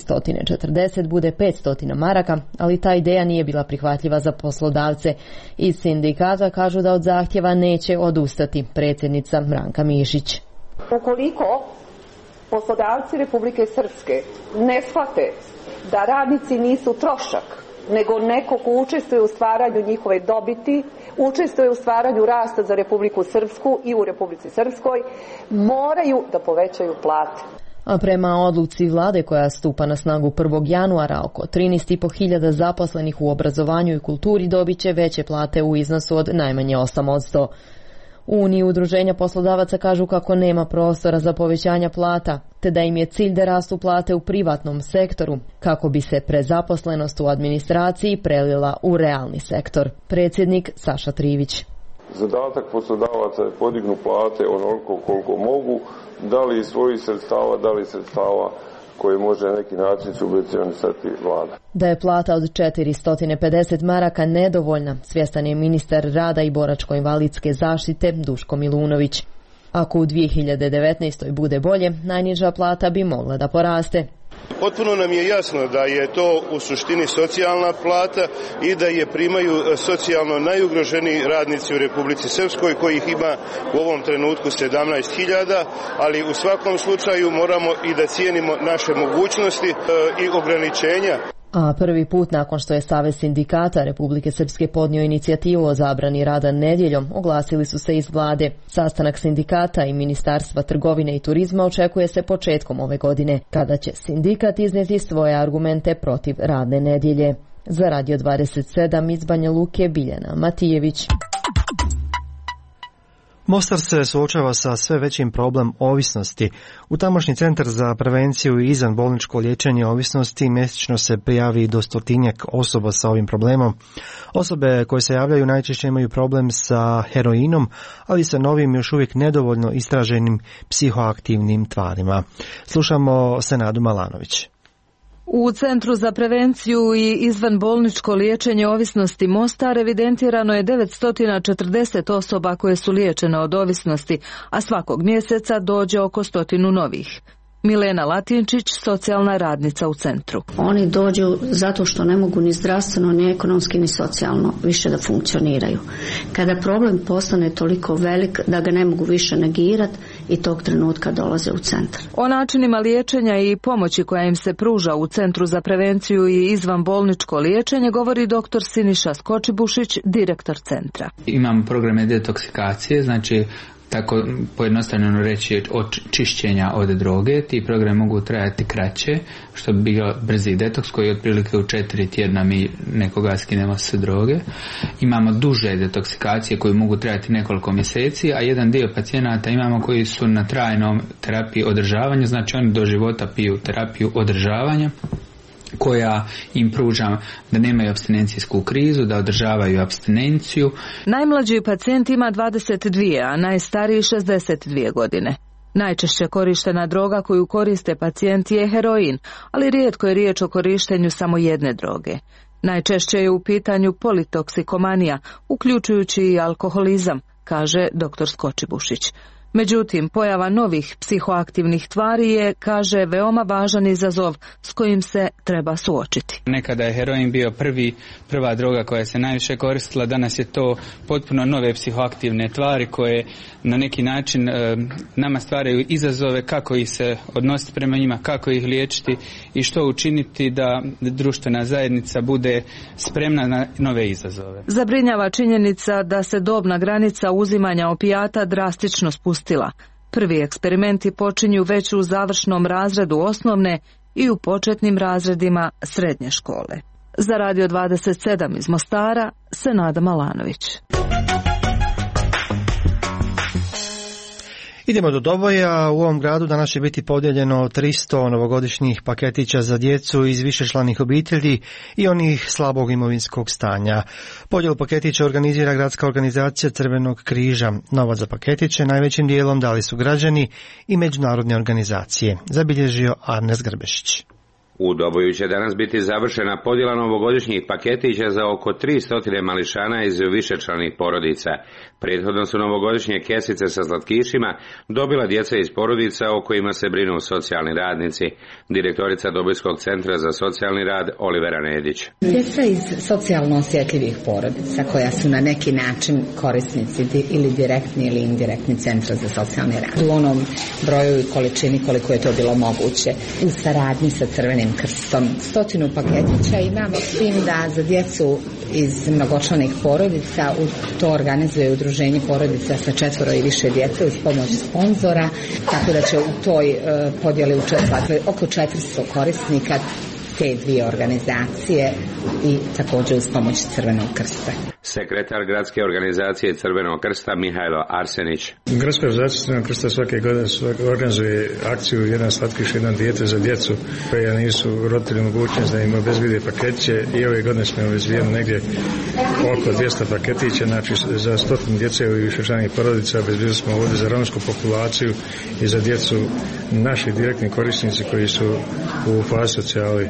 440 bude 500 maraka, ali ta ideja nije bila prihvatljiva za poslodavce. Iz sindikata kažu da od zahtjeva neće odustati, predsjednica Branka Mišić. Ukoliko poslodavci Republike Srpske ne shvate da radnici nisu trošak, nego neko ko učestvuje u stvaranju njihove dobiti, učestvuje u stvaranju rasta za Republiku Srpsku i u Republici Srpskoj, moraju da povećaju plate. A prema odluci vlade koja stupa na snagu 1. januara, oko 13.500 zaposlenih u obrazovanju i kulturi dobit će veće plate u iznosu od najmanje 8%. U Uniji udruženja poslodavaca kažu kako nema prostora za povećanja plata, te da im je cilj da rastu plate u privatnom sektoru, kako bi se prezaposlenost u administraciji prelila u realni sektor. Predsjednik Saša Trivić. Zadatak poslodavaca je podignu plate onoliko koliko mogu, da li iz svojih sredstava, da li sredstava koje može na neki način subvencionisati vlada. Da je plata od 450 maraka nedovoljna, svjestan je ministar rada i boračko-invalidske zaštite Duško Milunović. Ako u 2019. bude bolje, najniža plata bi mogla da poraste. Potpuno nam je jasno da je to u suštini socijalna plata i da je primaju socijalno najugroženiji radnici u Republici Srpskoj, kojih ima u ovom trenutku 17.000, ali u svakom slučaju moramo i da cijenimo naše mogućnosti i ograničenja. A prvi put nakon što je Savez sindikata Republike Srpske podnio inicijativu o zabrani rada nedjeljom, oglasili su se iz vlade. Sastanak sindikata i Ministarstva trgovine i turizma očekuje se početkom ove godine, kada će sindikat iznijeti svoje argumente protiv radne nedjelje. Za Radio 27 iz Banja Luke, Biljana Matijević. Mostar se suočava sa sve većim problem ovisnosti. U tamošnji centar za prevenciju i izvanbolničko liječenje ovisnosti mjesečno se prijavi do 100-tinjak osoba sa ovim problemom. Osobe koje se javljaju najčešće imaju problem sa heroinom, ali sa novim još uvijek nedovoljno istraženim psihoaktivnim tvarima. Slušamo Senadu Malanović. U Centru za prevenciju i izvanbolničko liječenje ovisnosti Mostar evidentirano je 940 osoba koje su liječene od ovisnosti, a svakog mjeseca dođe oko 100 novih. Milena Latinčić, socijalna radnica u centru. Oni dođu zato što ne mogu ni zdravstveno, ni ekonomski, ni socijalno više da funkcioniraju. Kada problem postane toliko velik da ga ne mogu više negirati i tog trenutka dolaze u centar. O načinima liječenja i pomoći koja im se pruža u Centru za prevenciju i izvanbolničko liječenje govori dr. Siniša Skočibušić, direktor centra. Imamo programe detoksikacije, znači tako pojednostavljeno reći od čišćenja od droge. Ti programi mogu trajati kraće, što bi bio brzi detoks koji otprilike u 4 tjedna mi nekoga skinemo s droge. Imamo duže detoksikacije koji mogu trajati nekoliko mjeseci, a jedan dio pacijenata imamo koji su na trajnom terapiji održavanja, znači oni do života piju terapiju održavanja, koja im pruža da nemaju apstinencijsku krizu, da održavaju apstinenciju. Najmlađi pacijent ima 22, a najstariji 62 godine. Najčešće korištena droga koju koriste pacijenti je heroin, ali rijetko je riječ o korištenju samo jedne droge. Najčešće je u pitanju politoksikomanija, uključujući i alkoholizam, kaže dr. Skočibušić. Međutim, pojava novih psihoaktivnih tvari je, kaže, veoma važan izazov s kojim se treba suočiti. Nekada je heroin bio prva droga koja se najviše koristila, danas je to potpuno nove psihoaktivne tvari koje na neki način nama stvaraju izazove kako ih se odnositi prema njima, kako ih liječiti i što učiniti da društvena zajednica bude spremna na nove izazove. Zabrinjava činjenica da se dobna granica uzimanja opijata drastično spustila. Prvi eksperimenti počinju već u završnom razredu osnovne i u početnim razredima srednje škole. Za Radio 27 iz Mostara, Senada Malanović. Idemo do Doboja. U ovom gradu danas će biti podijeljeno 300 novogodišnjih paketića za djecu iz višečlanih obitelji i onih slabog imovinskog stanja. Podjelu paketića organizira gradska organizacija Crvenog križa. Novac za paketiće najvećim dijelom dali su građani i međunarodne organizacije, zabilježio Arnes Grbešić. U Doboju će danas biti završena podjela novogodišnjih paketića za oko 300 mališana iz višečlanih porodica. Prethodno su novogodišnje kesice sa slatkišima dobila djeca iz porodica o kojima se brinu socijalni radnici. Direktorica Dobojskog centra za socijalni rad Olivera Nedić. Djeca iz socijalno osjetljivih porodica koja su na neki način korisnici ili direktni ili indirektni centra za socijalni rad. U onom broju i količini koliko je to bilo moguće. U saradnji sa Crvenim krstom 100 paketića imamo s tim da za djecu iz mnogočlanih porodica to organizuje udruženje porodica sa 4 i više djece uz pomoć sponzora, tako da će u toj podjeli učestvovati oko 400 korisnika te dvije organizacije i također uz pomoć Crvenog krsta. Sekretar gradske organizacije Crvenog krsta Mihajlo Arsenić. Gradska organizacija Crvenog krsta svake godine organizuje akciju jedan slatkiš, jedno dijete za djecu koja nisu roditelji mogućnost da im obezbijede paketiće i ove godine smo obezbijeni negdje oko 200 paketića, znači za 100 djece i višečlanih porodica obezbijeli smo ovdje za romsku populaciju i za djecu naši direktni korisnici koji su u fazi socijali.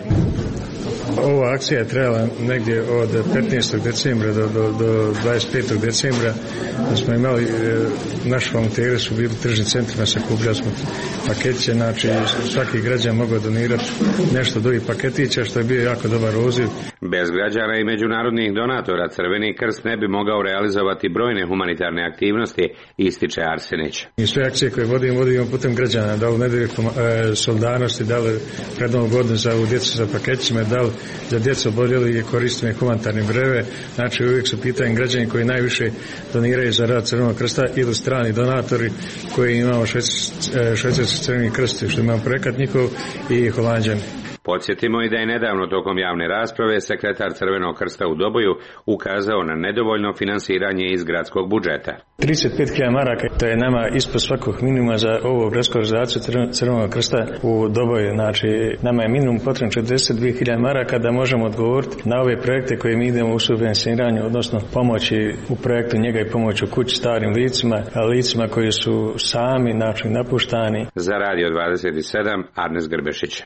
Ova akcija je trajala negdje od 15. decembra do 25. decembra. Smo imali, naši volonteri su bili u tržnim centrima, sakupljali smo paketiće, znači svaki građan mogao donirati nešto do ovih paketića, što je bio jako dobar odziv. Bez građana i međunarodnih donatora Crveni krst ne bi mogao realizovati brojne humanitarne aktivnosti, ističe Arsenić. I sve akcije koje vodimo putem građana, da li nedelje solidarnosti, da li pred Novu godinu za ovu djecu sa paketićima, da li za djecu oboljeli i koristimo humanitarne breve, znači uvijek su pitanje građani koji najviše doniraju za rad Crvenog krsta ili strani donatori koji imamo švedski Crveni krst, što imamo projekat njihov i Holanđani. Podsjetimo i da je nedavno tokom javne rasprave sekretar Crvenog krsta u Doboju ukazao na nedovoljno finansiranje iz gradskog budžeta. 35.000 maraka, to je nama ispod svakog minimuma za ovu gradsku organizaciju Crvenog krsta u Doboju. Znači, nama je minimum potrebno 42.000 maraka da možemo odgovoriti na ove projekte koje mi idemo u subvencioniranju, odnosno pomoći u projektu njega i pomoć u kući starim licima koji su sami, znači napuštani. Za Radio 27, Arnes Grbešić.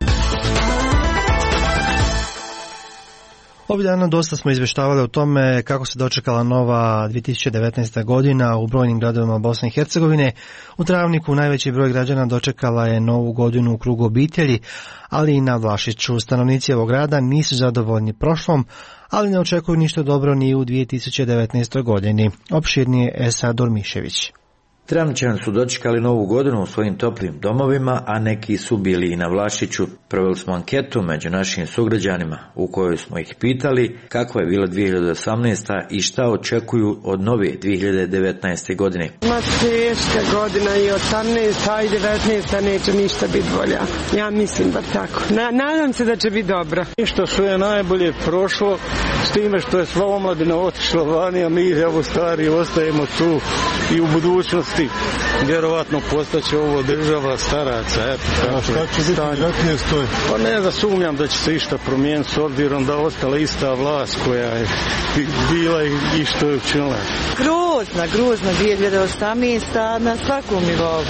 Ovih dana dosta smo izvještavali o tome kako se dočekala nova 2019. godina u brojnim gradovima Bosne i Hercegovine. U Travniku najveći broj građana dočekala je novu godinu u krugu obitelji, ali i na Vlašiću. Stanovnici ovog grada nisu zadovoljni prošlom, ali ne očekuju ništa dobro ni u 2019. godini. Opširnije Esa Dormišević. Travničani su dočekali novu godinu u svojim toplim domovima, a neki su bili i na Vlašiću. Proveli smo anketu među našim sugrađanima u kojoj smo ih pitali kakva je bila 2018. i šta očekuju od nove 2019. godine. Teška godina i 18. a i 19. neće ništa biti bolja. Ja mislim bar tako. Nadam se da će biti dobro. Što sve najbolje prošlo, s time što je sva omladina otišla vani, a mi evo stari ostajemo tu i u budućnosti vjerovatno postaće ovo država staraca. A šta će biti 19. Pa ne da sumnjam da će se išta promijeniti s obzirom da ostala ista vlast koja je bila i što je učinila. Grozna 2018. na svakom nivou.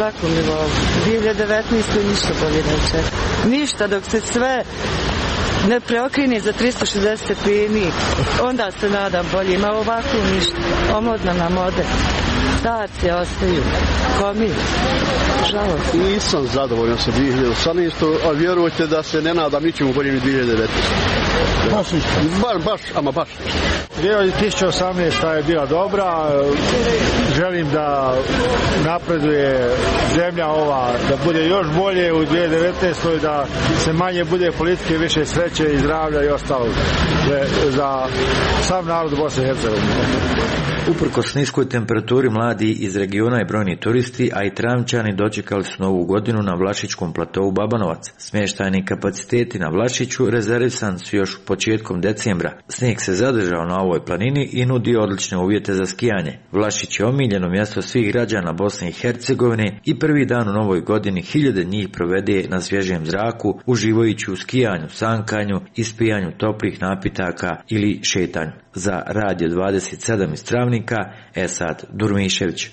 2019. ništa bolje neće. Ništa dok se sve ne preokrene za 360 stepeni, onda se nadam boljima, ovako ništa. Omodna na mode. Starci ostaju. Komi? Žalost. Nisam zadovoljan sa 2018. a vjerujte da se ne nadam ničemu boljem 2019. Baš ništa. Baš. 2018. je bila dobra. Želim da napreduje zemlja ova, da bude još bolje u 2019. da se manje bude politike, više sreće i zdravlja i ostalo za sam narod Bosne i Hercegovine. Uprkos niskoj temperaturi, mladi iz regiona i brojni turisti, a i Travničani dočekali su novu godinu na Vlašićkom platovu Babanovac. Smještajni kapaciteti na Vlašiću rezervisani su još početkom decembra. Snijeg se zadržao na ovoj planini i nudi odlične uvjete za skijanje. Vlašić je omiljeno mjesto svih građana Bosne i Hercegovine i prvi dan u novoj godini hiljade njih provede na svježem zraku, uživajući u skijanju, sankanju, ispijanju toplih napitaka ili šetanju. Za Radio 27 iz Travnika, Esad Durmišević.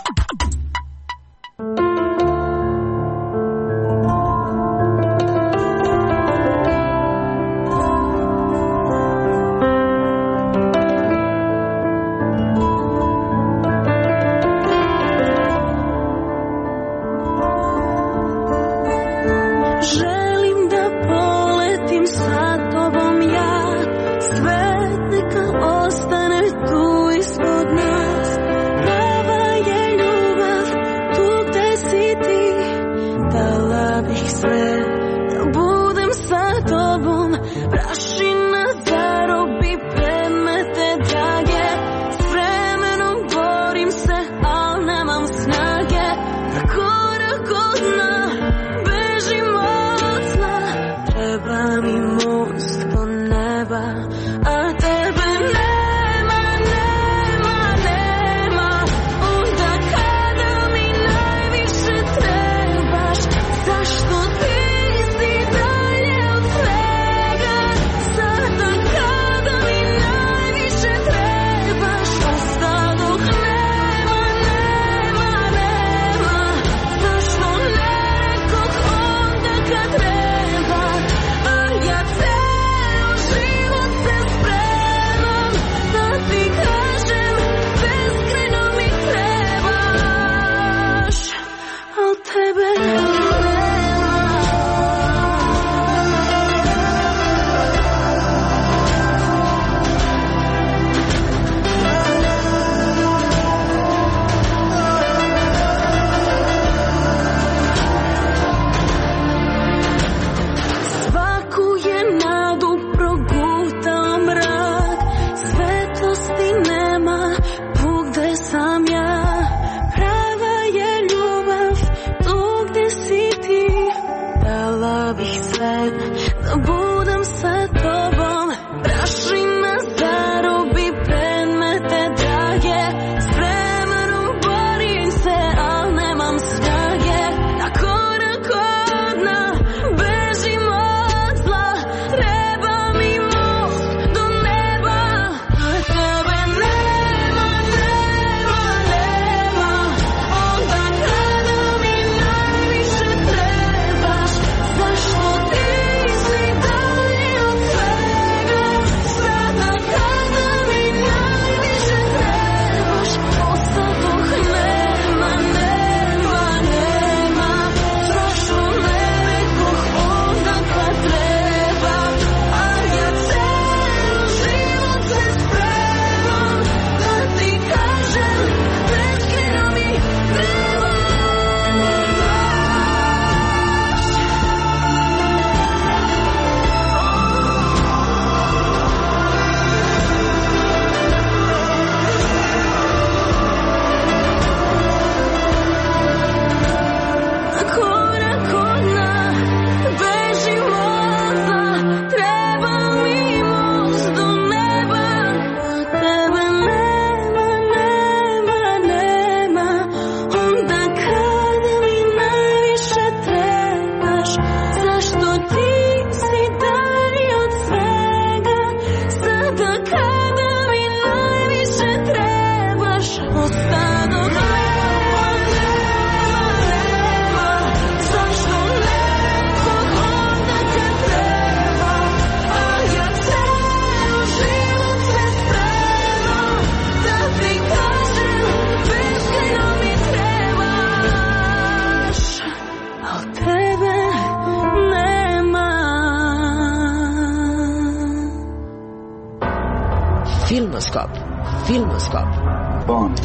Filmoskop. Filmoskop. Bond.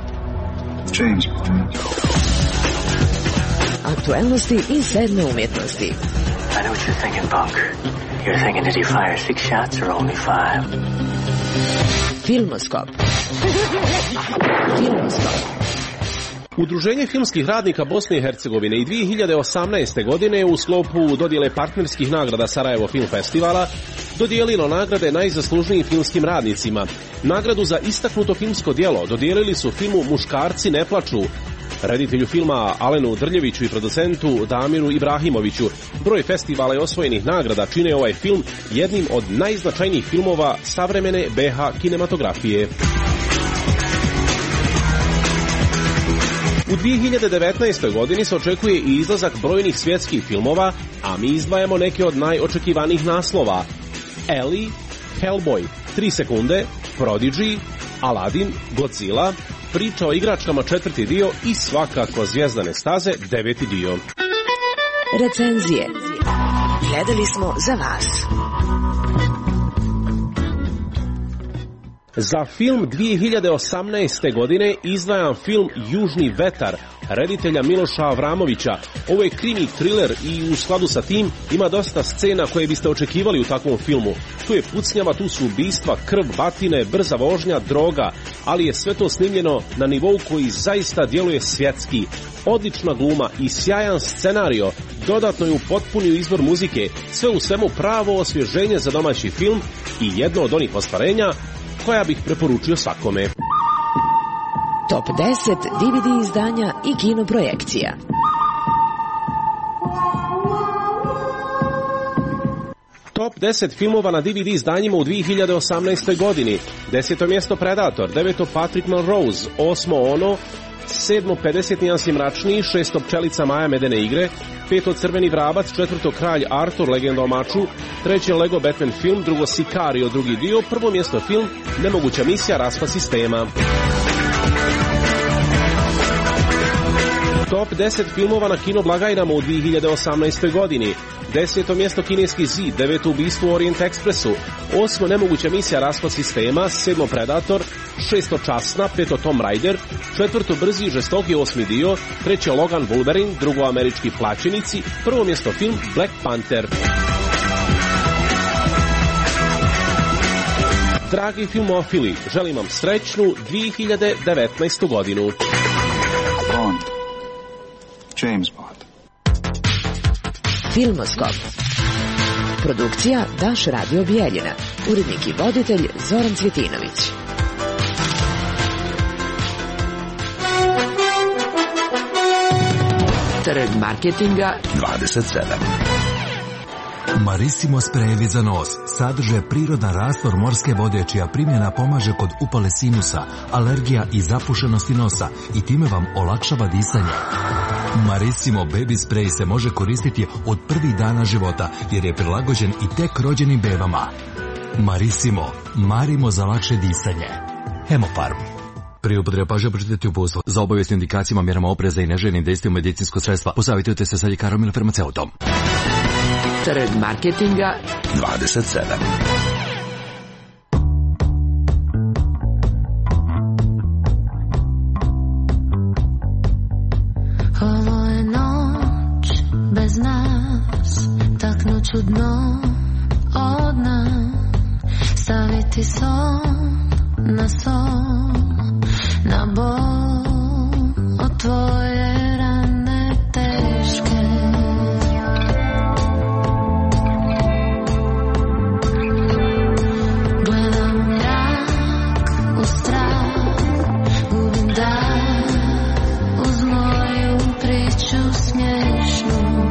James Bond. Aktualnosti i sedme umjetnosti. I know what you're thinking, Bunk. You're thinking, did he fire 6 shots or only 5? Filmoskop. Filmoskop. Udruženje filmskih radnika Bosne i Hercegovine i 2018. godine u sklopu dodjele partnerskih nagrada Sarajevo Film Festivala dodijelilo nagrade najzaslužnijim filmskim radnicima. Nagradu za istaknuto filmsko djelo dodijelili su filmu Muškarci ne plaču, reditelju filma Alenu Drljeviću i producentu Damiru Ibrahimoviću. Broj festivala i osvojenih nagrada čine ovaj film jednim od najznačajnijih filmova savremene BH kinematografije. U 2019. godini se očekuje i izlazak brojnih svjetskih filmova, a mi izdvajamo neke od najočekivanijih naslova: Ellie, Hellboy, 3 sekunde, Prodigy, Aladdin, Godzilla, Priča o igračkama 4. dio i svakako Zvijezdane staze 9. dio. Recenzije. Gledali smo za vas. Za film 2018. godine izdvajam film Južni vetar reditelja Miloša Avramovića. Ovo je krimi thriller i u skladu sa tim ima dosta scena koje biste očekivali u takvom filmu. Tu je pucnjava, tu su ubistva, krv, batine, brza vožnja, droga, ali je sve to snimljeno na nivou koji zaista djeluje svjetski. Odlična gluma i sjajan scenario, dodatno je upotpunio izbor muzike, sve u svemu pravo osvježenje za domaći film i jedno od onih ostvarenja koja bih preporučio svakome. Top 10 DVD izdanja i kinoprojekcija. Top 10 filmova na DVD izdanjima u 2018. godini. 10. mjesto Predator, 9. Patrick Melrose, 8. Ono, 7. 50 nijansi mračniji, 6. Pčelica Maja Medene igre, 5. Crveni vrabac, 4. Kralj Artur, legenda o maču, 3. Lego Batman film, 2. Sicario, 2. dio, 1. mjesto film Nemoguća misija, raspad sistema. Top 10 filmova na kino blagajnama u 2018. godini. 10. mjesto Kineski zid, 9. Ubistvo u Orient Expressu, 8. Nemoguća misija, raspad sistema, 7. Predator, 6. Časna, 5. Tomb Raider, 4. Brzi i žestoki 8. dio, 3. Logan Wolverine, 2. Američki plaćenici, 1. mjesto film Black Panther. Dragi filmofili, želim vam srećnu 2019. godinu. Bond. James Bond. Filmoskop. Produkcija Daš Radio Bijeljina. Urednik i voditelj Zoran Cvjetinović. Trg marketinga 27. Marissimo sprejevi za nos sadrže prirodan rastvor morske vode čija primjena pomaže kod upale sinusa, alergija i zapušenosti nosa i time vam olakšava disanje. Marissimo baby spray se može koristiti od prvih dana života jer je prilagođen i tek rođenim bebama. Marissimo, marimo za lakše disanje. Hemofarm. Prije upotrebe pažnje pročitati uputstvo. Za obavijest indikacijama, mjerama opreza i neželjenim dejstvima medicinsko sredstva posavitujte se sa ljekarom ili farmaceutom. Trg marketinga 27. Ovo je noć bez nas, taknuću dno od nas, staviti son na son, na bol od tvoje rane teške. Gledam mrak u strah, gubim dah uz moju priču smiješnu.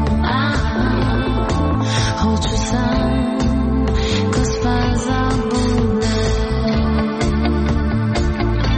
Hoću sam ko spas za budne.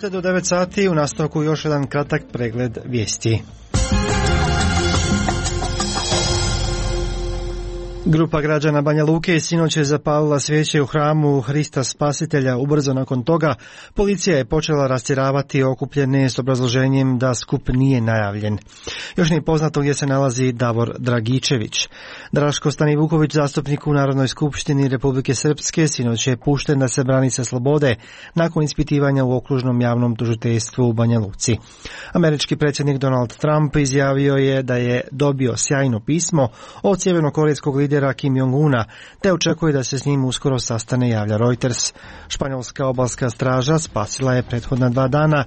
Pratite do 9 sati, u nastavku još jedan kratak pregled vijesti. Grupa građana Banja Luke sinoć je zapalila svijeće u hramu Hrista Spasitelja. Ubrzo nakon toga policija je počela rastjeravati okupljene s obrazloženjem da skup nije najavljen. Još nije poznato gdje se nalazi Davor Dragičević. Draško Stanivuković, zastupnik u Narodnoj skupštini Republike Srpske, sinoć je pušten da se brani sa slobode nakon ispitivanja u okružnom javnom tužiteljstvu u Banja Luci. Američki predsjednik Donald Trump izjavio je da je dobio sjajno pismo od sjevernokorejskog lidera Kim Jong-una, te očekuje da se s njim uskoro sastane, javlja Reuters. Španjolska obalska straža spasila je prethodna 2 dana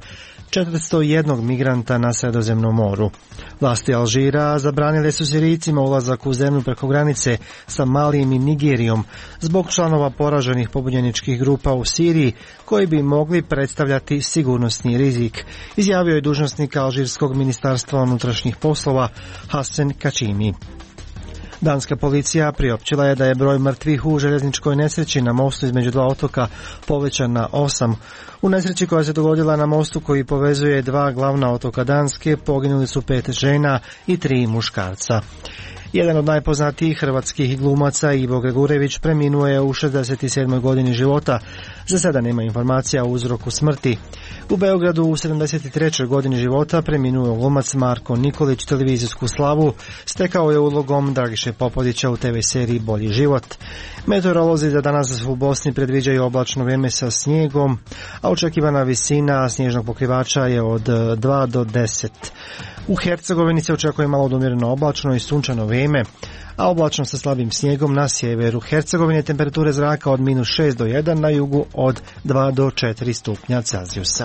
401 migranta na Sredozemnom moru. Vlasti Alžira zabranile su Sirijcima ulazak u zemlju preko granice sa Malijem i Nigerijom zbog članova poraženih pobunjeničkih grupa u Siriji koji bi mogli predstavljati sigurnosni rizik, izjavio je dužnosnik Alžirskog ministarstva unutrašnjih poslova Hasan Kačimi. Danska policija priopćila je da je broj mrtvih u željezničkoj nesreći na mostu između 2 otoka povećan na 8. U nesreći koja se dogodila na mostu koji povezuje 2 glavna otoka Danske poginuli su 5 žena i 3 muškarca. Jedan od najpoznatijih hrvatskih glumaca, Ivo Gregurević, preminuo je u 67. godini života. Za sada nema informacija o uzroku smrti. U Beogradu u 73. godini života preminuo glumac Marko Nikolić. Televizijsku slavu stekao je ulogom Dragiše Popodića u TV seriji Bolji život. Meteorolozi za danas u Bosni predviđaju oblačno vrijeme sa snijegom, a očekivana visina snježnog pokrivača je od 2 do 10. U Hercegovini se očekuje malo odumjereno oblačno i sunčano vrijeme, a oblačno sa slabim snijegom na sjeveru Hercegovine. Temperature zraka od -6 do 1, na jugu od 2 do 4 stupnja Celzijusa.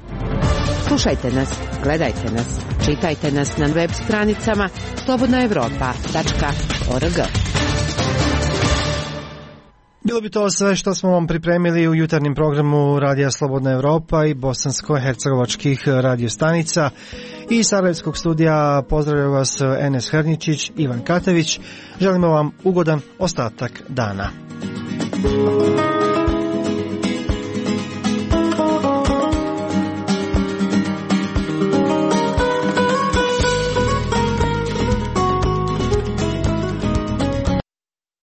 Slušajte nas, gledajte nas, čitajte nas na web stranicama slobodnaevropa.org. Bilo bi to sve što smo vam pripremili u jutarnjem programu Radija Slobodna Evropa i bosansko-hercegovačkih radiostanica. I Sarajevskog studija pozdravljaju vas Enes Hrničić, Ivan Katević. Želimo vam ugodan ostatak dana.